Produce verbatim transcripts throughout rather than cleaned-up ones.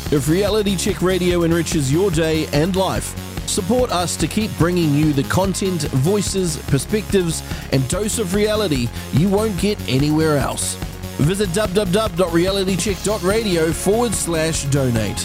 If Reality Check Radio enriches your day and life, support us to keep bringing you the content, voices, perspectives, and dose of reality you won't get anywhere else. Visit www.realitycheck.radio forward slash donate.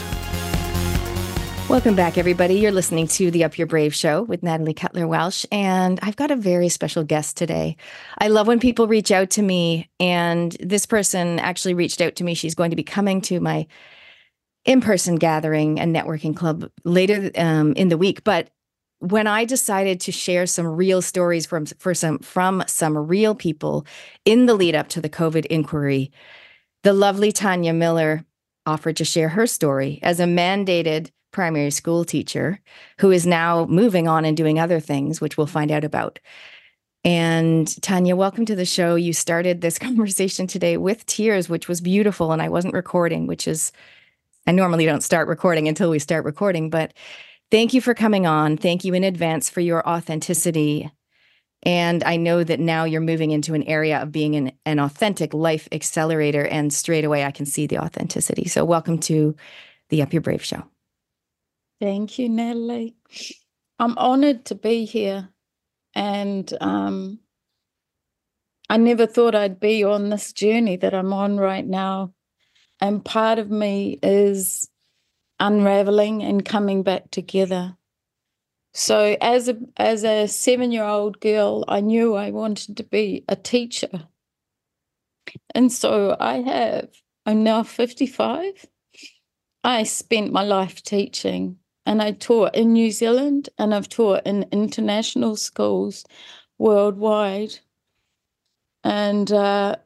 Welcome back, everybody. You're listening to the Up Your Brave show with Natalie Cutler-Welsh, and I've got a very special guest today. I love when people reach out to me, and this person actually reached out to me. She's going to be coming to my in-person gathering and networking club later um, in the week. But when I decided to share some real stories from for some from some real people in the lead up to the COVID inquiry, the lovely Tanya Miller offered to share her story as a mandated primary school teacher who is now moving on and doing other things, which we'll find out about. And Tanya, welcome to the show. You started this conversation today with tears, which was beautiful, and I wasn't recording, which is, I normally don't start recording until we start recording, but thank you for coming on. Thank you in advance for your authenticity. And I know that now you're moving into an area of being an, an authentic life accelerator, and straight away I can see the authenticity. So welcome to the Up Your Brave show. Thank you, Natalie. I'm honored to be here, and um, I never thought I'd be on this journey that I'm on right now. And part of me is unraveling and coming back together. So as a as a seven-year-old girl, I knew I wanted to be a teacher. And so I have. I'm now fifty-five. I spent my life teaching. And I taught in New Zealand, and I've taught in international schools worldwide. And uh,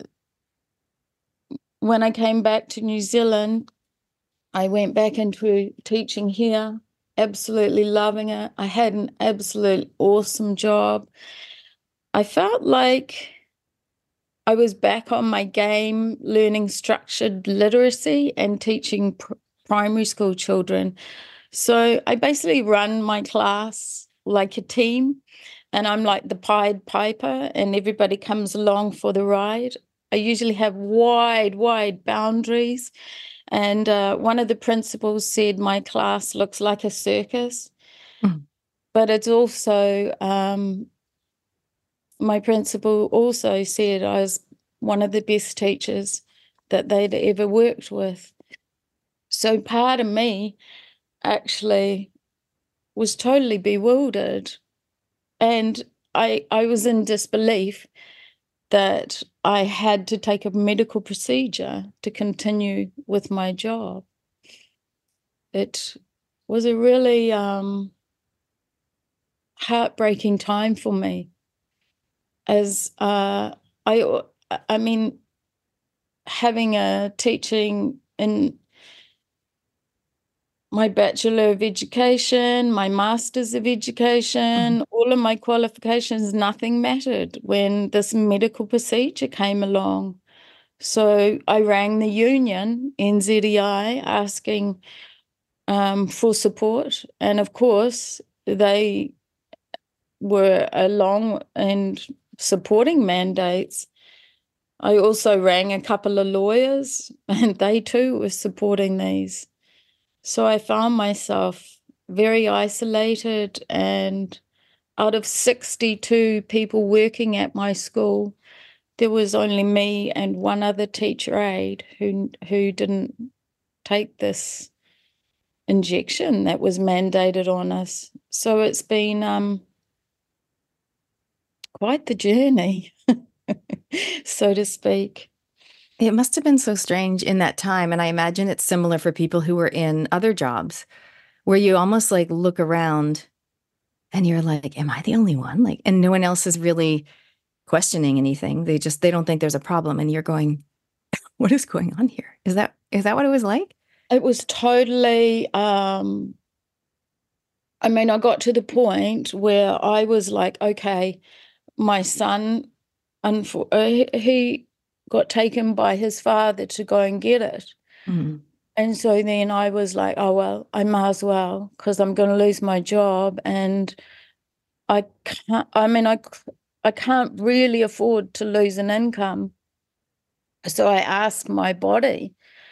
when I came back to New Zealand, I went back into teaching here, absolutely loving it. I had an absolute awesome job. I felt like I was back on my game, learning structured literacy and teaching pr- primary school children. So I basically run my class like a team, and I'm like the Pied Piper, and everybody comes along for the ride. I usually have wide, wide boundaries. And uh, one of the principals said my class looks like a circus, mm. but it's also, um, my principal also said I was one of the best teachers that they'd ever worked with. So part of me actually was totally bewildered, and I I was in disbelief that I had to take a medical procedure to continue with my job. It was a really um, heartbreaking time for me, as uh, I I mean, having a teaching in my Bachelor of Education, my Masters of Education, mm-hmm. all of my qualifications, nothing mattered when this medical procedure came along. So I rang the union, N Z E I, asking um, for support. And of course, they were along and supporting mandates. I also rang a couple of lawyers, and they too were supporting these. So I found myself very isolated, and out of sixty-two people working at my school, there was only me and one other teacher aide who who didn't take this injection that was mandated on us. So it's been um, quite the journey, so to speak. It must have been so strange in that time, and I imagine it's similar for people who were in other jobs, where you almost like look around and you're like, am I the only one? Like, and no one else is really questioning anything. They just, they don't think there's a problem, and you're going, what is going on here? Is that, is that what it was like? It was totally, um, I mean, I got to the point where I was like, okay, my son, unfor- uh, he got taken by his father to go and get it. Mm-hmm. And so then I was like, oh, well, I might as well, because I'm going to lose my job. And I can't, I mean, I, I can't really afford to lose an income. So I asked my body,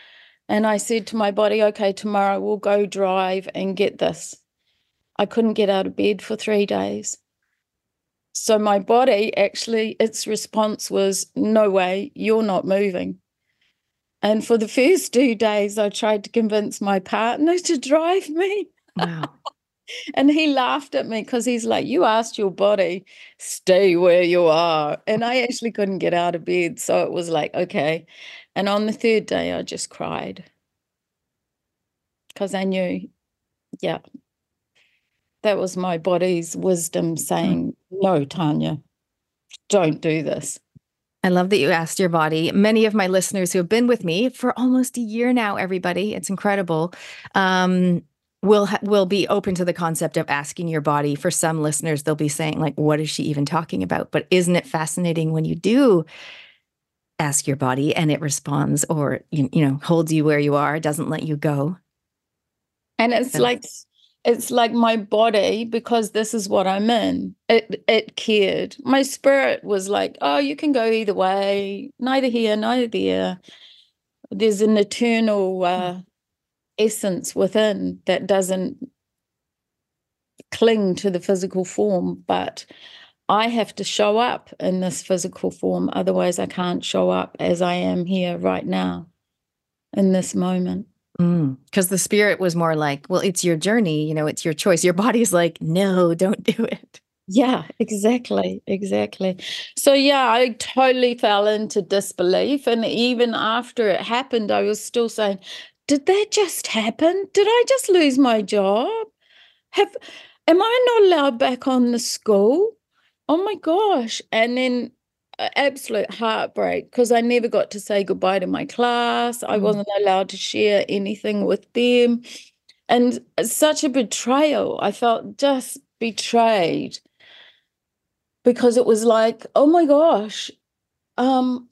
And I said to my body, okay, tomorrow we'll go drive and get this. I couldn't get out of bed for three days. So my body actually, its response was, no way, you're not moving. And for the first two days, I tried to convince my partner to drive me. Wow. And he laughed at me because he's like, you asked your body, stay where you are. And I actually couldn't get out of bed. So it was like, okay. And on the third day, I just cried because I knew, yeah, that was my body's wisdom saying, mm. no, Tanya, don't do this. I love that you asked your body. Many of my listeners who have been with me for almost a year now, everybody, it's incredible, um, will ha- will be open to the concept of asking your body. For some listeners, they'll be saying, like, what is she even talking about? But isn't it fascinating when you do ask your body and it responds, or, you, you know, holds you where you are, doesn't let you go? And it's so, like... It's like my body, because this is what I'm in, it it cared. My spirit was like, oh, you can go either way, neither here, neither there. There's an eternal uh, essence within that doesn't cling to the physical form, but I have to show up in this physical form. Otherwise, I can't show up as I am here right now in this moment. Because mm, the spirit was more like, well, it's your journey, you know, it's your choice. Your body's like, no, don't do it. Yeah, exactly, exactly. So, yeah, I totally fell into disbelief. And even after it happened, I was still saying, did that just happen? Did I just lose my job? Have, am I not allowed back on the school? Oh, my gosh. And then absolute heartbreak because I never got to say goodbye to my class. I mm. wasn't allowed to share anything with them. And such a betrayal. I felt just betrayed because it was like, oh my gosh, um,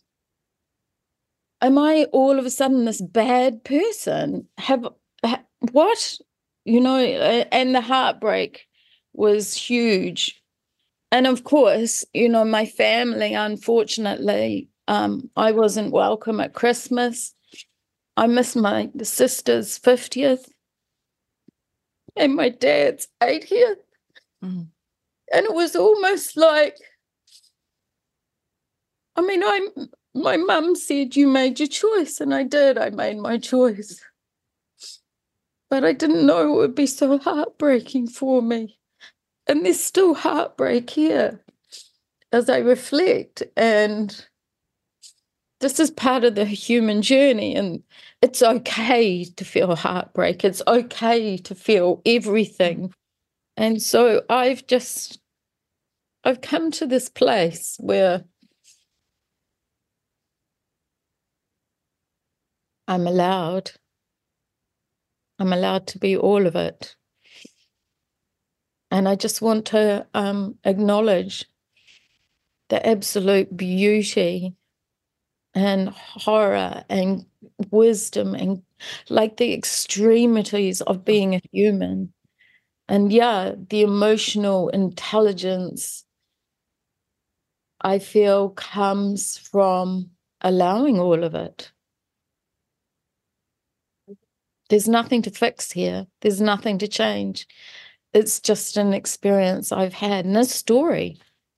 am I all of a sudden this bad person? Have, ha, what? You know, and the heartbreak was huge. And of course, you know, my family, unfortunately, um, I wasn't welcome at Christmas. I missed my sister's fiftieth and my dad's eightieth. Mm. And it was almost like, I mean, I, my mum said, you made your choice. And I did. I made my choice. But I didn't know it would be so heartbreaking for me. And there's still heartbreak here as I reflect, and this is part of the human journey, and it's okay to feel heartbreak. It's okay to feel everything. And so I've just, I've come to this place where I'm allowed, I'm allowed to be all of it. And I just want to um, acknowledge the absolute beauty and horror and wisdom and like the extremities of being a human. And yeah, the emotional intelligence I feel comes from allowing all of it. There's nothing to fix here. There's nothing to change. It's just an experience I've had and a story.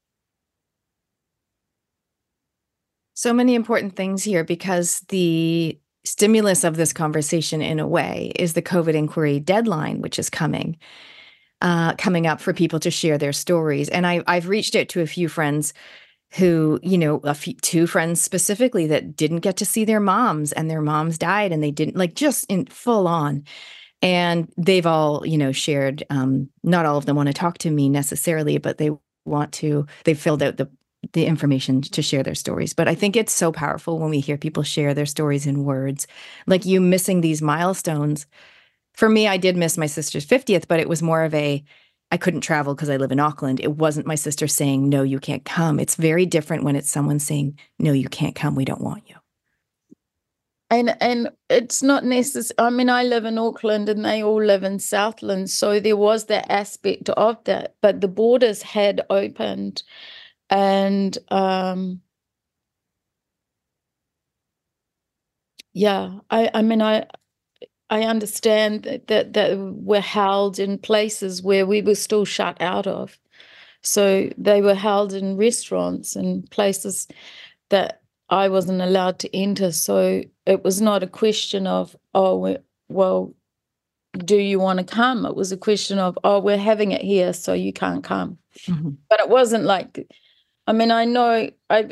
So many important things here, because the stimulus of this conversation, in a way, is the COVID inquiry deadline, which is coming, uh, coming up for people to share their stories. And I, I've reached out to a few friends who, you know, a few, two friends specifically that didn't get to see their moms, and their moms died, and they didn't, like, just in full on. And they've all, you know, shared, um, not all of them want to talk to me necessarily, but they want to, they've filled out the the information to share their stories. But I think it's so powerful when we hear people share their stories in words, like you missing these milestones. For me, I did miss my sister's fiftieth, but it was more of a, I couldn't travel because I live in Auckland. It wasn't my sister saying, no, you can't come. It's very different when it's someone saying, no, you can't come. We don't want you. And and it's not necessary. I mean, I live in Auckland and they all live in Southland. So there was that aspect of that, but the borders had opened. And um, yeah, I, I mean, I I understand that, that that we're held in places where we were still shut out of. So they were held in restaurants and places that I wasn't allowed to enter. So it was not a question of, oh, we- well, do you want to come? It was a question of, oh, we're having it here, so you can't come. Mm-hmm. But it wasn't like, I mean, I know I've,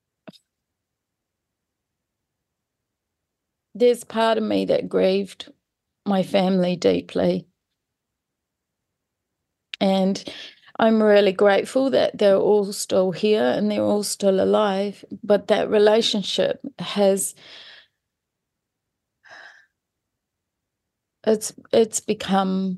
there's part of me that grieved my family deeply. And I'm really grateful that they're all still here and they're all still alive. But that relationship has, it's it's become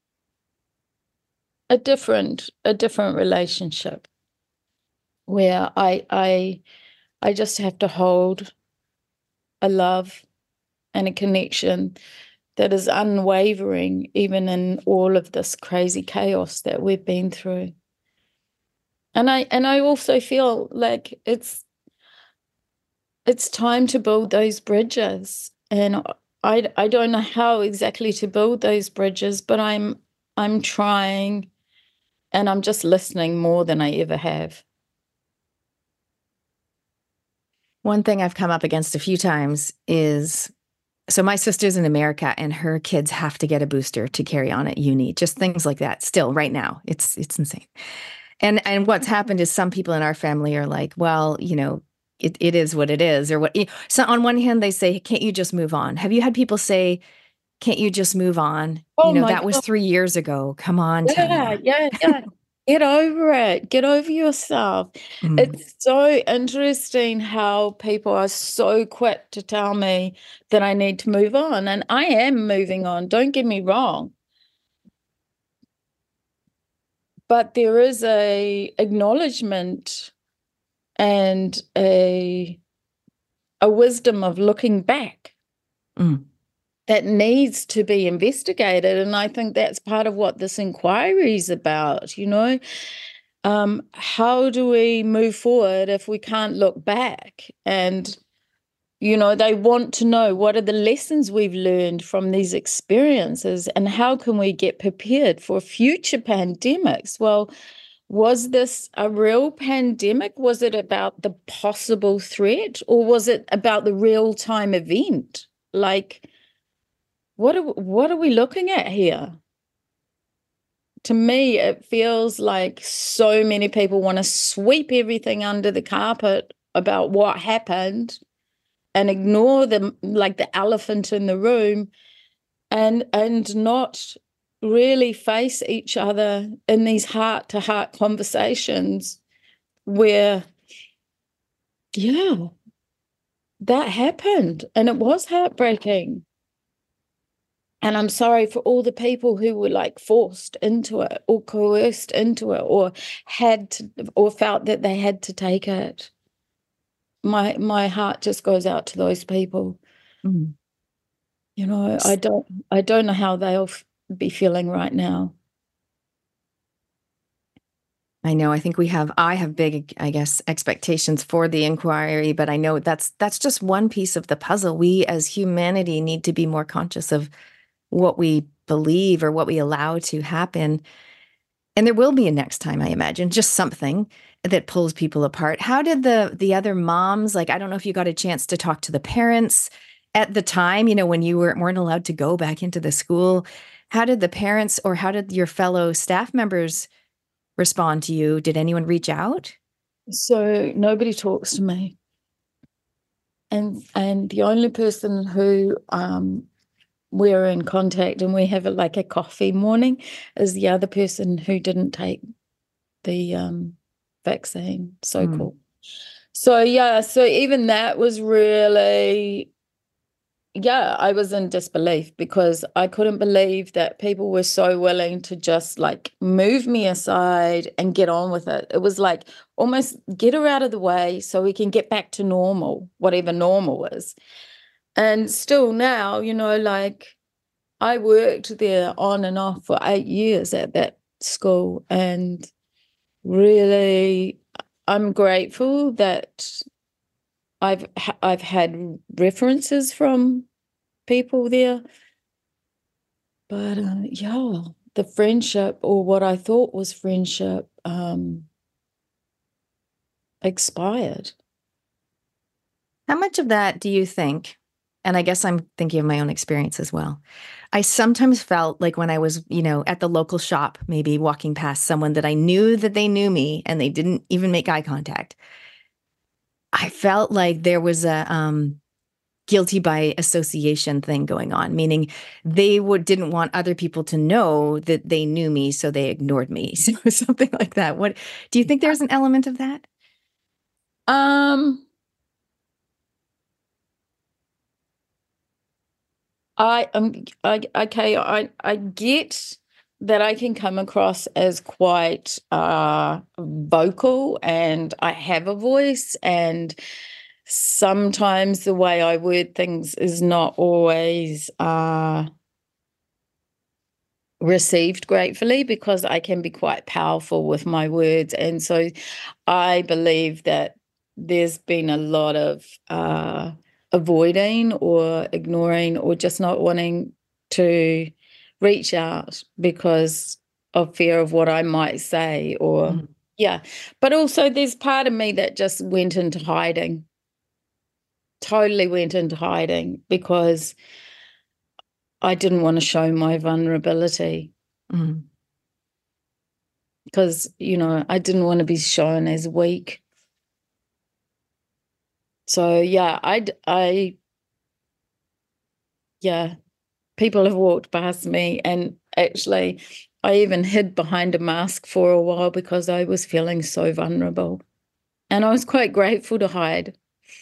a different a different relationship where I I I just have to hold a love and a connection that is unwavering, even in all of this crazy chaos that we've been through. And I and I also feel like it's it's time to build those bridges. And I I don't know how exactly to build those bridges, but I'm I'm trying, and I'm just listening more than I ever have. One thing I've come up against a few times is, so my sister's in America and her kids have to get a booster to carry on at uni, just things like that. Still, right now, it's it's insane. And and what's happened is some people in our family are like, well, you know, it, it is what it is, or what. So on one hand, they say, can't you just move on? Have you had people say, can't you just move on? Oh You know, my that was God. three years ago. Come on, Yeah, Tanya. yeah, yeah. Get over it. Get over yourself. Mm. It's so interesting how people are so quick to tell me that I need to move on. And I am moving on. Don't get me wrong. But there is a acknowledgement and a a wisdom of looking back Mm. that needs to be investigated. And I think that's part of what this inquiry is about, you know. Um, how do we move forward if we can't look back? And, you know, they want to know what are the lessons we've learned from these experiences and how can we get prepared for future pandemics? Well, was this a real pandemic? Was it about the possible threat, or was it about the real-time event? Like, what are, what are we looking at here? To me, it feels like so many people want to sweep everything under the carpet about what happened and ignore the, like the elephant in the room, and and not really face each other in these heart-to-heart conversations where, yeah, that happened and it was heartbreaking. And I'm sorry for all the people who were like forced into it or coerced into it or had to, or felt that they had to take it. My my heart just goes out to those people. Mm. You know, I don't I don't know how they'll f- be feeling right now. I know. I think we have, I have big, I guess, expectations for the inquiry, but I know that's that's just one piece of the puzzle. We as humanity need to be more conscious of what we believe or what we allow to happen. And there will be a next time, I imagine, just something that pulls people apart. How did the the other moms, like, I don't know if you got a chance to talk to the parents at the time, you know, when you weren't, weren't allowed to go back into the school. How did the parents or how did your fellow staff members respond to you? Did anyone reach out? So nobody talks to me. And and the only person who um we're in contact and we have a, like a coffee morning is the other person who didn't take the um, vaccine, so-called. Mm. So, yeah, so even that was really, yeah, I was in disbelief because I couldn't believe that people were so willing to just like move me aside and get on with it. It was like almost get her out of the way so we can get back to normal, whatever normal is. And still now, you know, like I worked there on and off for eight years at that school, and really I'm grateful that I've I've had references from people there, but uh, yeah, the friendship, or what I thought was friendship, um, expired. How much of that do you think, and I guess I'm thinking of my own experience as well. I sometimes felt like when I was, you know, at the local shop, maybe walking past someone that I knew that they knew me and they didn't even make eye contact. I felt like there was a um, guilty by association thing going on, meaning they would didn't want other people to know that they knew me, so they ignored me. So something like that. What do you think there's an element of that? Um, I um I okay, I I get that I can come across as quite uh vocal, and I have a voice, and sometimes the way I word things is not always uh received gratefully, because I can be quite powerful with my words. And so I believe that there's been a lot of uh, avoiding or ignoring or just not wanting to reach out because of fear of what I might say, or Mm. yeah. But also there's part of me that just went into hiding, totally went into hiding, because I didn't want to show my vulnerability. Mm. Because, you know, I didn't want to be shown as weak. So, yeah, I, I, yeah, people have walked past me, and actually I even hid behind a mask for a while because I was feeling so vulnerable. And I was quite grateful to hide.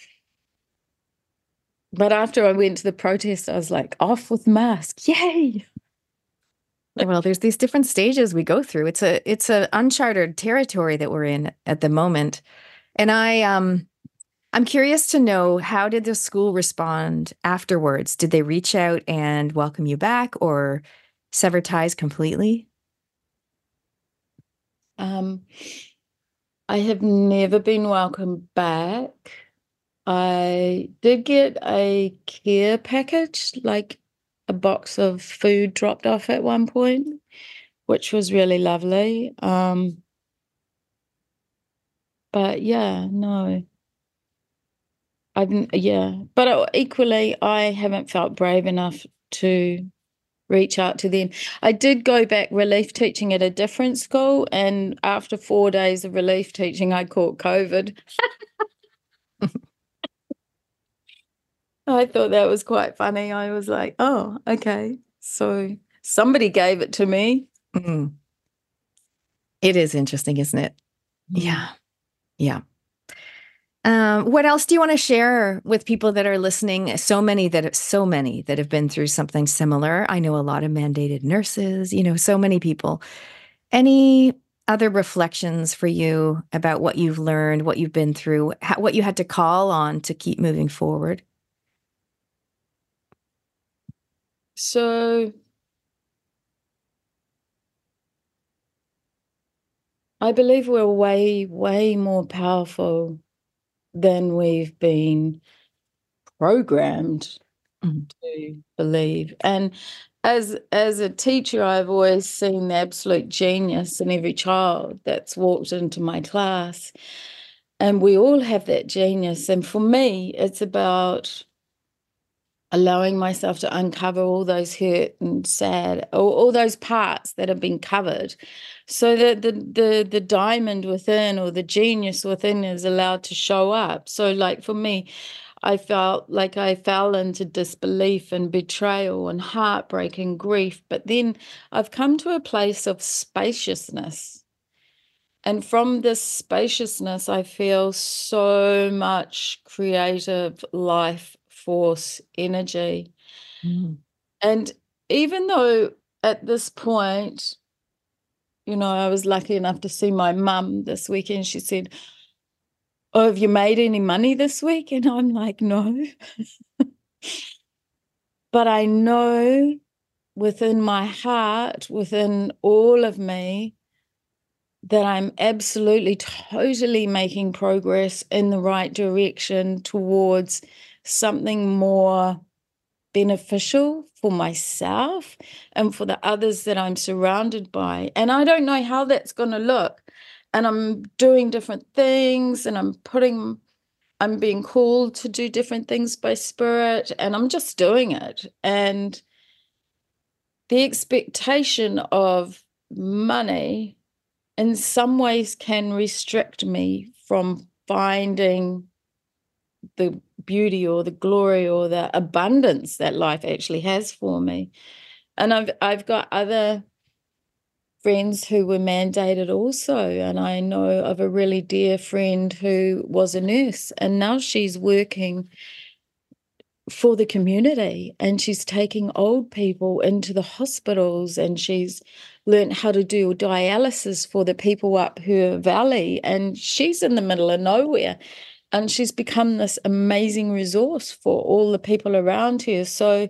But after I went to the protest, I was like, off with mask. Yay. Well, there's these different stages we go through. It's a it's a uncharted territory that we're in at the moment. And I um I'm curious to know, how did the school respond afterwards? Did they reach out and welcome you back, or sever ties completely? Um, I have never been welcomed back. I did get a care package, like a box of food dropped off at one point, which was really lovely. Um, but yeah, no, I've n- yeah, but uh, equally, I haven't felt brave enough to reach out to them. I did go back relief teaching at a different school, and after four days of relief teaching, I caught COVID. I thought that was quite funny. I was like, oh, okay. So somebody gave it to me. Mm. It is interesting, isn't it? Mm. Yeah. Yeah. Um, what else do you want to share with people that are listening? So many that so many that have been through something similar. I know a lot of mandated nurses, you know, so many people. Any other reflections for you about what you've learned, what you've been through, how, what you had to call on to keep moving forward? So I believe we're way, way more powerful than we've been programmed Mm. to believe. And as as a teacher, I've always seen the absolute genius in every child that's walked into my class. And we all have that genius. And for me, it's about allowing myself to uncover all those hurt and sad, all, all those parts that have been covered, so that the, the the diamond within, or the genius within, is allowed to show up. So like for me, I felt like I fell into disbelief and betrayal and heartbreak and grief, but then I've come to a place of spaciousness. And from this spaciousness, I feel so much creative life force energy. Mm. And even though at this point, you know, I was lucky enough to see my mum this weekend, she said, oh, have you made any money this week? And I'm like, no. But I know within my heart, within all of me, that I'm absolutely, totally making progress in the right direction towards something more beneficial for myself and for the others that I'm surrounded by. And I don't know how that's going to look. And I'm doing different things, and I'm putting, I'm being called to do different things by Spirit, and I'm just doing it. And the expectation of money in some ways can restrict me from finding the beauty or the glory or the abundance that life actually has for me. And I've I've got other friends who were mandated also, and I know of a really dear friend who was a nurse, and now she's working for the community, and she's taking old people into the hospitals, and she's learned how to do dialysis for the people up her valley, and she's in the middle of nowhere, and she's become this amazing resource for all the people around her. So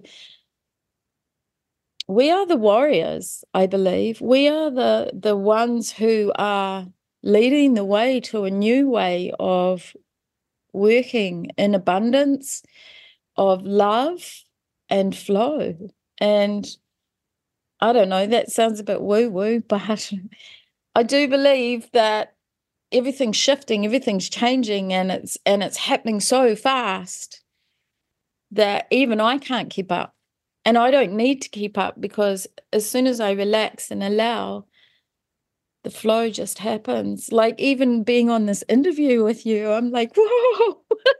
we are the warriors, I believe. We are the the ones who are leading the way to a new way of working in abundance, of love and flow. And I don't know, that sounds a bit woo-woo, but I do believe that everything's shifting, everything's changing, and it's and it's happening so fast that even I can't keep up. And I don't need to keep up, because as soon as I relax and allow, the flow just happens. Like even being on this interview with you, I'm like, whoa,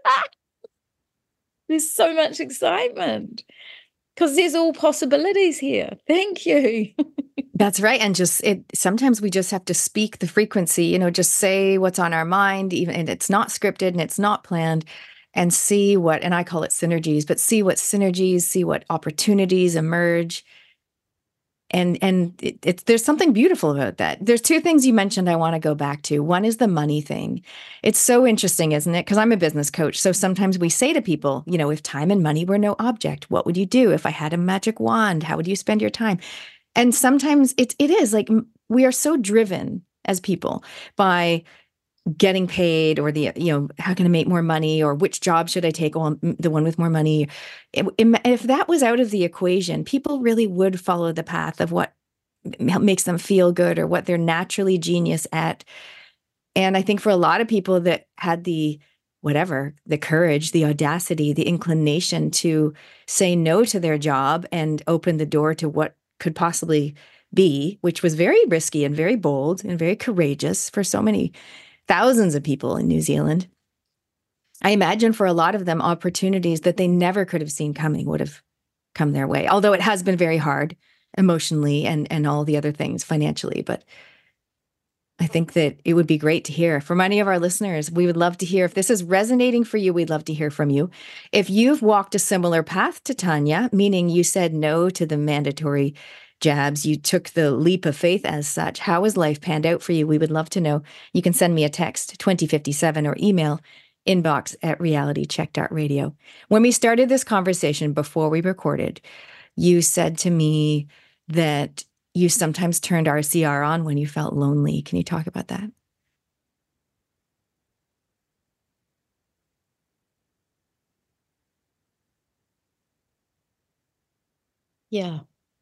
there's so much excitement because there's all possibilities here. Thank you. That's right. And just it sometimes we just have to speak the frequency, you know, just say what's on our mind, even and it's not scripted and it's not planned, and see what, and I call it synergies, but see what synergies, see what opportunities emerge. And and it, it's there's something beautiful about that. There's two things you mentioned I want to go back to. One is the money thing. It's so interesting, isn't it? Because I'm a business coach. So sometimes we say to people, you know, if time and money were no object, what would you do? If I had a magic wand, how would you spend your time? And sometimes it, it is like we are so driven as people by getting paid, or the, you know, how can I make more money, or which job should I take? Well, the one with more money. It, it, if that was out of the equation, people really would follow the path of what makes them feel good or what they're naturally genius at. And I think for a lot of people that had the whatever, the courage, the audacity, the inclination to say no to their job and open the door to what could possibly be, which was very risky and very bold and very courageous for so many thousands of people in New Zealand. I imagine for a lot of them, opportunities that they never could have seen coming would have come their way, although it has been very hard emotionally and, and all the other things financially. But I think that it would be great to hear from any of our listeners. We would love to hear if this is resonating for you. We'd love to hear from you. If you've walked a similar path to Tanya, meaning you said no to the mandatory jabs, you took the leap of faith as such, how has life panned out for you? We would love to know. You can send me a text, twenty fifty-seven, or email inbox at realitycheck dot radio. When we started this conversation before we recorded, you said to me that you sometimes turned R C R on when you felt lonely. Can you talk about that? Yeah.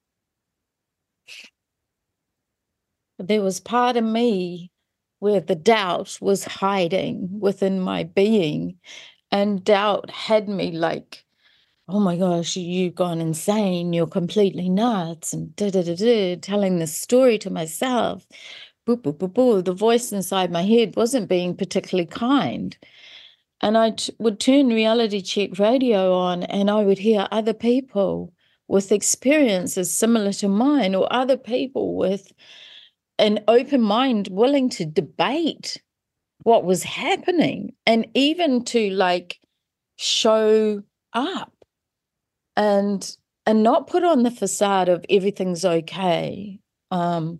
There was part of me where the doubt was hiding within my being, and doubt had me like, oh my gosh, you've gone insane, you're completely nuts, and da da da da, telling this story to myself. Boo, boo, boo, boo. The voice inside my head wasn't being particularly kind. And I t- would turn Reality Check Radio on, and I would hear other people with experiences similar to mine, or other people with an open mind willing to debate what was happening, and even to like show up and and not put on the facade of everything's okay. Um,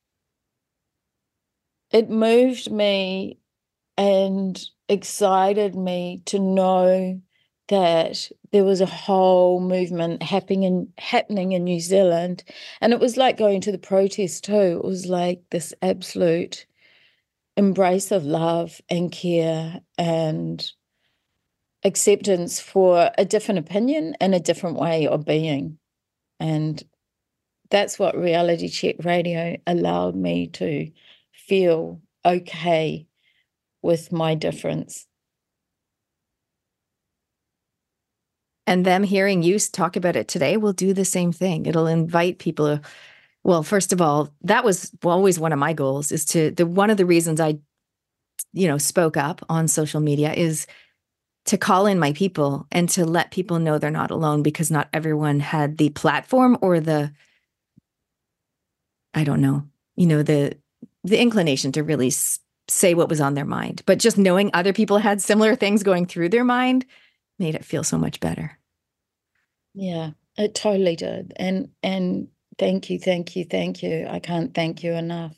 it moved me and excited me to know that there was a whole movement happening in, happening in New Zealand. And it was like going to the protest too. It was like this absolute embrace of love and care and acceptance for a different opinion and a different way of being. And that's what Reality Check Radio allowed me to feel okay with my difference. And them hearing you talk about it today will do the same thing. It'll invite people. Well, first of all, that was always one of my goals, is to the one of the reasons I, you know, spoke up on social media is to call in my people and to let people know they're not alone, because not everyone had the platform or the, I don't know, you know, the the inclination to really s- say what was on their mind. But just knowing other people had similar things going through their mind made it feel so much better. Yeah, it totally did. And and thank you, thank you, thank you. I can't thank you enough.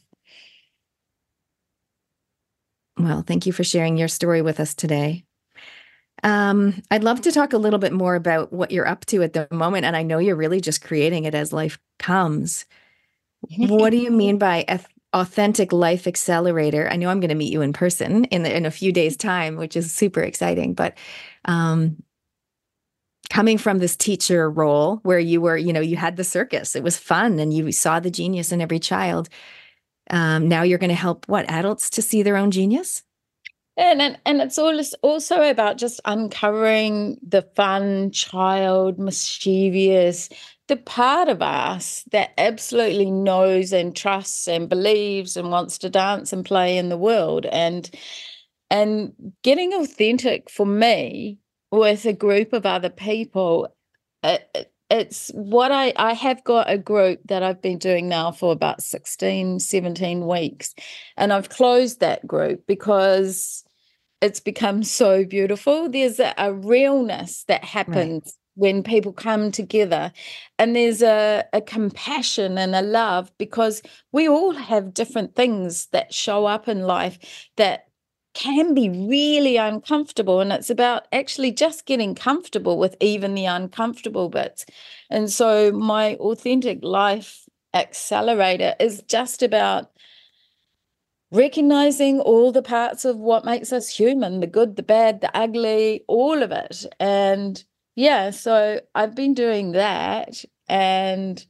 Well, thank you for sharing your story with us today. Um, I'd love to talk a little bit more about what you're up to at the moment. And I know you're really just creating it as life comes. What do you mean by eth- Authentic Life Accelerator? I know I'm going to meet you in person in, the, in a few days' time, which is super exciting. But um, coming from this teacher role where you were, you know, you had the circus, it was fun and you saw the genius in every child. Um, now you're going to help what, adults to see their own genius? And, and and it's all also about just uncovering the fun, child, mischievous, the part of us that absolutely knows and trusts and believes and wants to dance and play in the world. And and getting authentic for me with a group of other people, it, it's what I, I have got a group that I've been doing now for about sixteen, seventeen weeks. And I've closed that group because it's become so beautiful. There's a, a realness that happens right when people come together, and there's a, a compassion and a love, because we all have different things that show up in life that can be really uncomfortable, and it's about actually just getting comfortable with even the uncomfortable bits. And so my Authentic Life Accelerator is just about recognizing all the parts of what makes us human, the good, the bad, the ugly, all of it. And yeah, so I've been doing that, and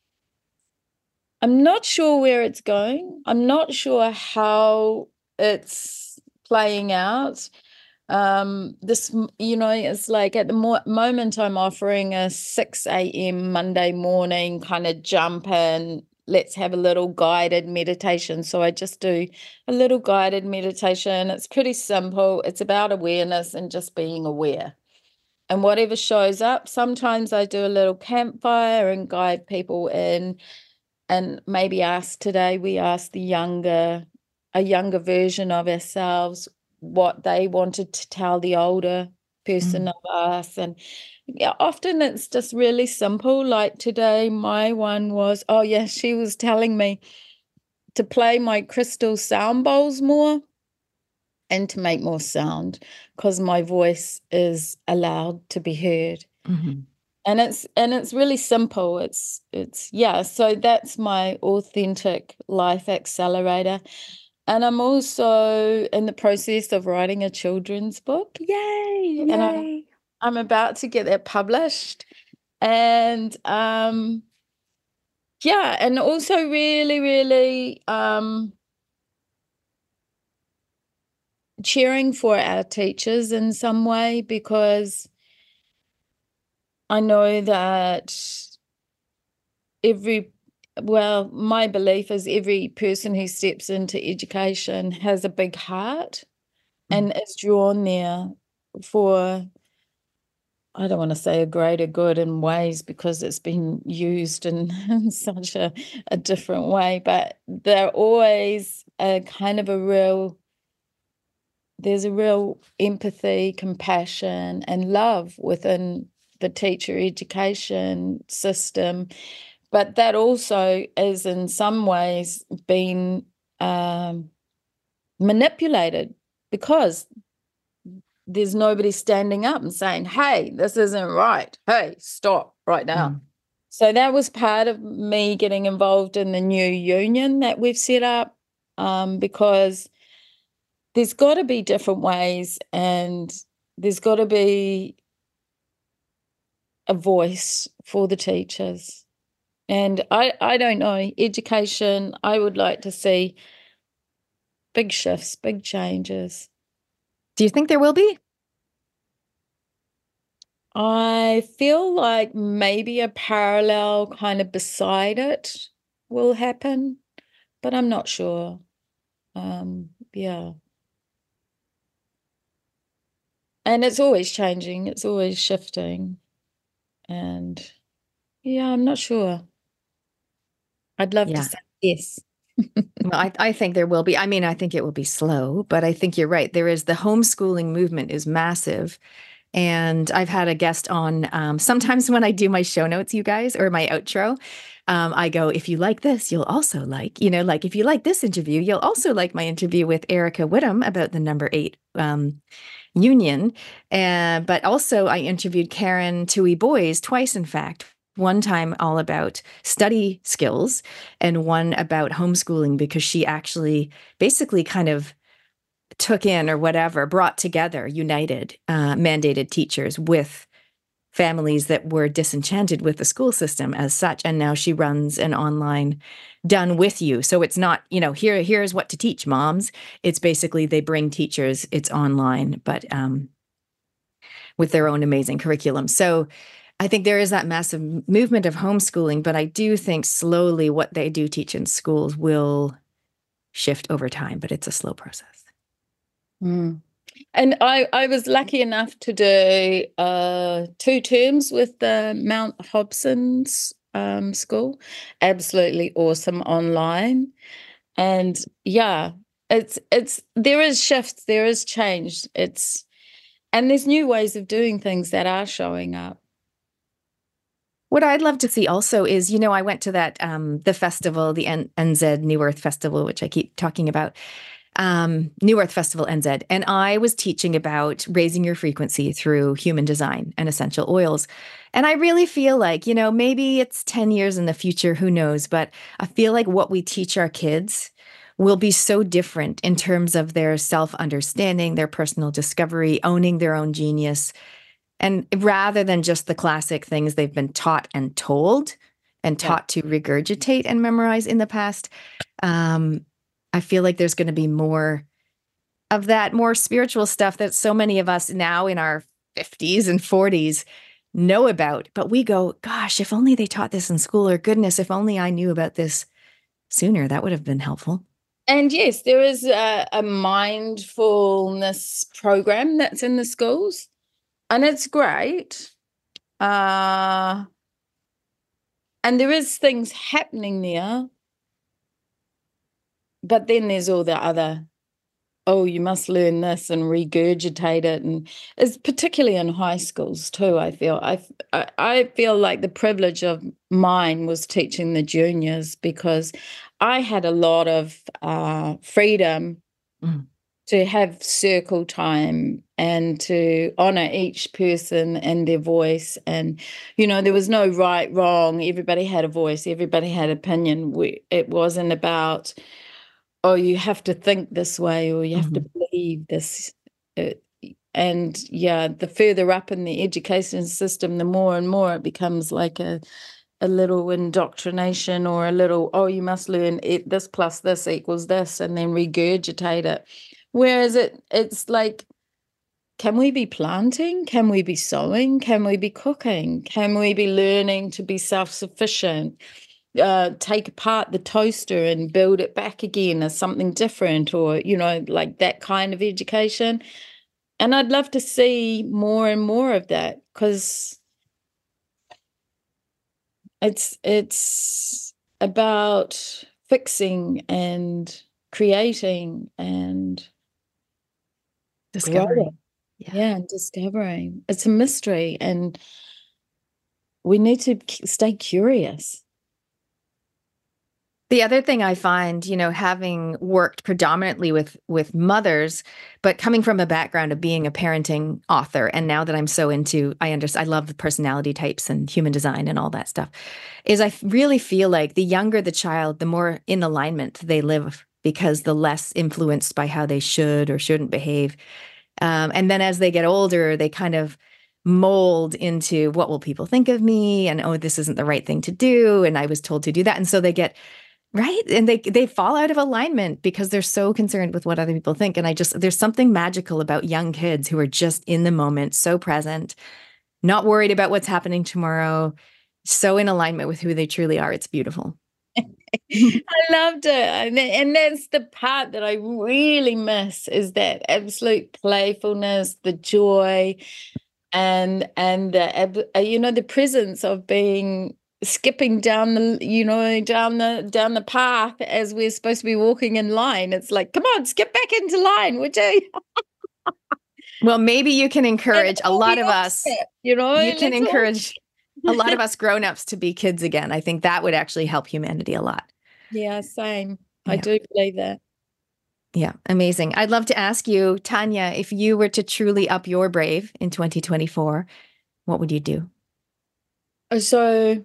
I'm not sure where it's going. I'm not sure how it's playing out. Um, this, you know, it's like at the mo- moment I'm offering a six a.m. Monday morning kind of jump in, let's have a little guided meditation. So I just do a little guided meditation. It's pretty simple. It's about awareness and just being aware. And whatever shows up, sometimes I do a little campfire and guide people in. And maybe ask today, we asked the younger, a younger version of ourselves, what they wanted to tell the older person mm. of us. And yeah, often it's just really simple. Like today, my one was, oh yeah, she was telling me to play my crystal sound bowls more and to make more sound, because my voice is allowed to be heard. Mm-hmm. And it's and it's really simple. It's it's yeah. So that's my Authentic Life Accelerator, and I'm also in the process of writing a children's book. Yay! Yay. And I'm, I'm about to get that published, and um, yeah, and also really, really um, cheering for our teachers in some way, because I know that every, well, my belief is every person who steps into education has a big heart mm. and is drawn there for, I don't want to say a greater good in ways, because it's been used in, in such a, a different way, but they're always a kind of a real, there's a real empathy, compassion, and love within the teacher education system. But that also is in some ways been um, manipulated, because there's nobody standing up and saying, hey, this isn't right. Hey, stop right now. Mm. So that was part of me getting involved in the new union that we've set up, um, because there's got to be different ways, and there's got to be a voice for the teachers. And I, I don't know, education, I would like to see big shifts, big changes. Do you think there will be? I feel like maybe a parallel kind of beside it will happen, but I'm not sure. Um, yeah. And it's always changing. It's always shifting. And yeah, I'm not sure. I'd love Yeah. to say yes. Well, I, I think there will be. I mean, I think it will be slow, but I think you're right. There is the homeschooling movement is massive. And I've had a guest on. Um, sometimes when I do my show notes, you guys, or my outro, um, I go, if you like this, you'll also like, you know, like if you like this interview, you'll also like my interview with Erica Whittam about the number eight um, union. Uh, but also I interviewed Karen Tui Boys twice, in fact. One time all about study skills and one about homeschooling, because she actually basically kind of took in or whatever, brought together, united, uh, mandated teachers with families that were disenchanted with the school system as such. And now she runs an online Done With You. So it's not, you know, here, here's what to teach moms. It's basically they bring teachers, it's online, but um, with their own amazing curriculum. So I think there is that massive movement of homeschooling, but I do think slowly what they do teach in schools will shift over time, but it's a slow process. Mm. And I, I was lucky enough to do uh, two terms with the Mount Hobson's um, school. Absolutely awesome online. And yeah, it's it's there is shifts, there is change. It's and there's new ways of doing things that are showing up. What I'd love to see also is, you know, I went to that, um, the festival, the N- NZ New Earth Festival, which I keep talking about, um, New Earth Festival N Z. And I was teaching about raising your frequency through human design and essential oils. And I really feel like, you know, maybe it's ten years in the future, who knows, but I feel like what we teach our kids will be so different in terms of their self-understanding, their personal discovery, owning their own genius. And rather than just the classic things they've been taught and told and taught yeah. to regurgitate and memorize in the past, um, I feel like there's going to be more of that, more spiritual stuff that so many of us now in our fifties and forties know about. But we go, gosh, if only they taught this in school, or goodness, if only I knew about this sooner, that would have been helpful. And yes, there is a, a mindfulness program that's in the schools. And it's great. Uh, and there is things happening there. But then there's all the other, oh, you must learn this and regurgitate it. And it's particularly in high schools too, I feel. I, I feel like the privilege of mine was teaching the juniors, because I had a lot of uh, freedom mm. to have circle time and to honor each person and their voice. And, you know, there was no right, wrong. Everybody had a voice. Everybody had opinion. We, it wasn't about, oh, you have to think this way or you have mm-hmm. to believe this. It, and, yeah, the further up in the education system, the more and more it becomes like a, a little indoctrination, or a little, oh, you must learn it, this plus this equals this, and then regurgitate it. Whereas it it's like, can we be planting? Can we be sowing? Can we be cooking? Can we be learning to be self-sufficient? Uh, take apart the toaster and build it back again as something different, or, you know, like that kind of education. And I'd love to see more and more of that, because it's it's about fixing and creating and discovering. Yeah. yeah, and discovering. It's a mystery, and we need to stay curious. The other thing I find, you know, having worked predominantly with with mothers, but coming from a background of being a parenting author, and now that I'm so into, I understand, I love the personality types and human design and all that stuff, is I really feel like the younger the child, the more in alignment they live because the less influenced by how they should or shouldn't behave. Um, and then as they get older, they kind of mold into what will people think of me? And, oh, this isn't the right thing to do. And I was told to do that. And so they get, right. And they, they fall out of alignment because they're so concerned with what other people think. And I just, there's something magical about young kids who are just in the moment, so present, not worried about what's happening tomorrow, so in alignment with who they truly are. It's beautiful. I loved it. And, and that's the part that I really miss, is that absolute playfulness, the joy, and and the, you know, the presence of being skipping down the, you know, down the down the path as we're supposed to be walking in line. It's like, come on, skip back into line, would you? Well, maybe you can encourage a lot of us, you know, you can encourage a lot of us grown-ups to be kids again. I think that would actually help humanity a lot. Yeah, same. Yeah. I do believe that. Yeah, amazing. I'd love to ask you, Tanya, if you were to truly up your brave in twenty twenty-four, what would you do? So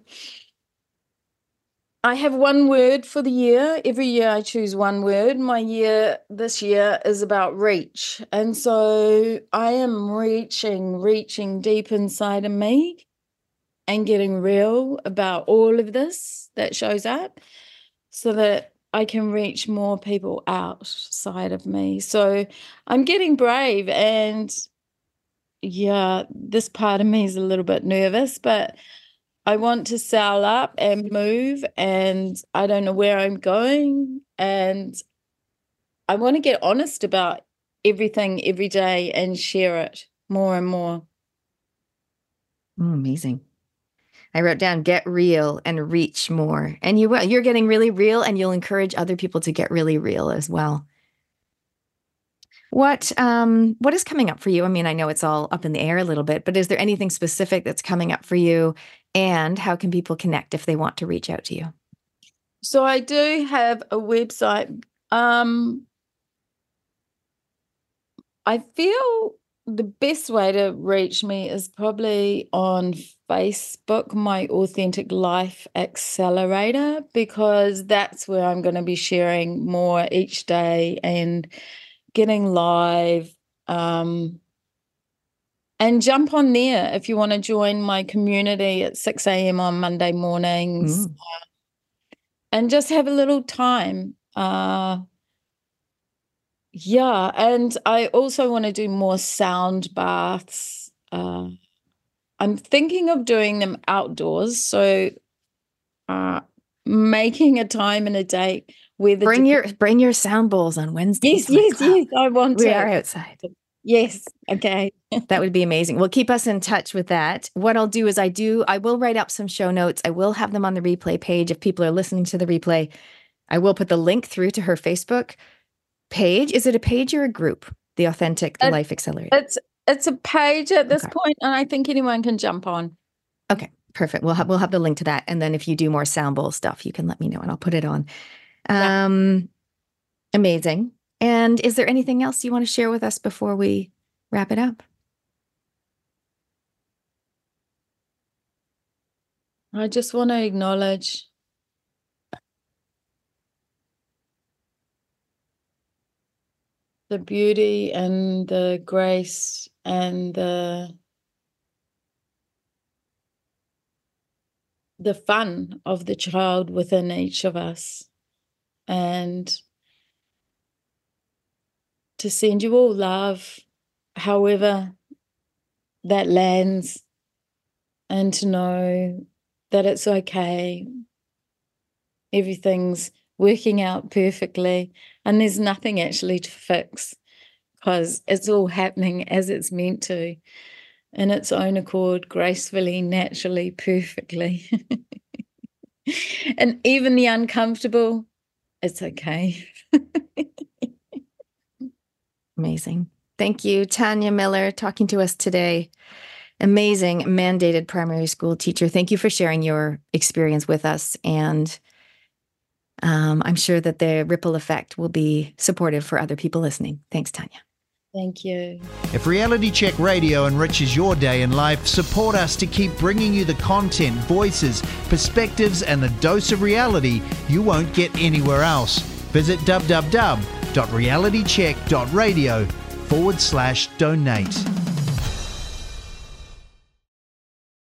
I have one word for the year. Every year I choose one word. My year this year is about reach. And so I am reaching, reaching deep inside of me and getting real about all of this that shows up so that I can reach more people outside of me. So I'm getting brave, and yeah, this part of me is a little bit nervous, but I want to sail up and move, and I don't know where I'm going, and I want to get honest about everything every day and share it more and more. Oh, amazing. I wrote down get real and reach more. And you will. You're getting really real, and you'll encourage other people to get really real as well. What um what is coming up for you? I mean, I know it's all up in the air a little bit, but is there anything specific that's coming up for you? And how can people connect if they want to reach out to you? So I do have a website. Um, I feel the best way to reach me is probably on Facebook, my Authentic Life Accelerator, because that's where I'm going to be sharing more each day and getting live. Um, and jump on there if you want to join my community at six a.m. on Monday mornings. Mm. Uh, and just have a little time. Uh, Yeah, and I also want to do more sound baths. Uh, I'm thinking of doing them outdoors, so uh, making a time and a date where the bring your bring your sound bowls on Wednesdays. Yes, yes, yes. I want we to. We are outside. Yes. Okay. That would be amazing. Well, keep us in touch with that. What I'll do is I do I will write up some show notes. I will have them on the replay page if people are listening to the replay. I will put the link through to her Facebook page. Is it a page or a group? The Authentic the it, Life Accelerator. It's it's a page at this okay. point, and I think anyone can jump on. Okay, perfect. We'll have we'll have the link to that, and then if you do more sound bowl stuff, you can let me know, and I'll put it on. Um, yeah. Amazing. And is there anything else you want to share with us before we wrap it up? I just want to acknowledge the beauty and the grace and the the fun of the child within each of us, and to send you all love, however that lands, and to know that it's okay. Everything's working out perfectly, and there's nothing actually to fix because it's all happening as it's meant to, in its own accord, gracefully, naturally, perfectly. And even the uncomfortable, it's okay. Amazing. Thank you, Tanya Miller, talking to us today. Amazing mandated primary school teacher. Thank you for sharing your experience with us. And um, I'm sure that the ripple effect will be supportive for other people listening. Thanks, Tanya. Thank you. If Reality Check Radio enriches your day in life, support us to keep bringing you the content, voices, perspectives, and the dose of reality you won't get anywhere else. Visit www.realitycheck.radio forward slash donate.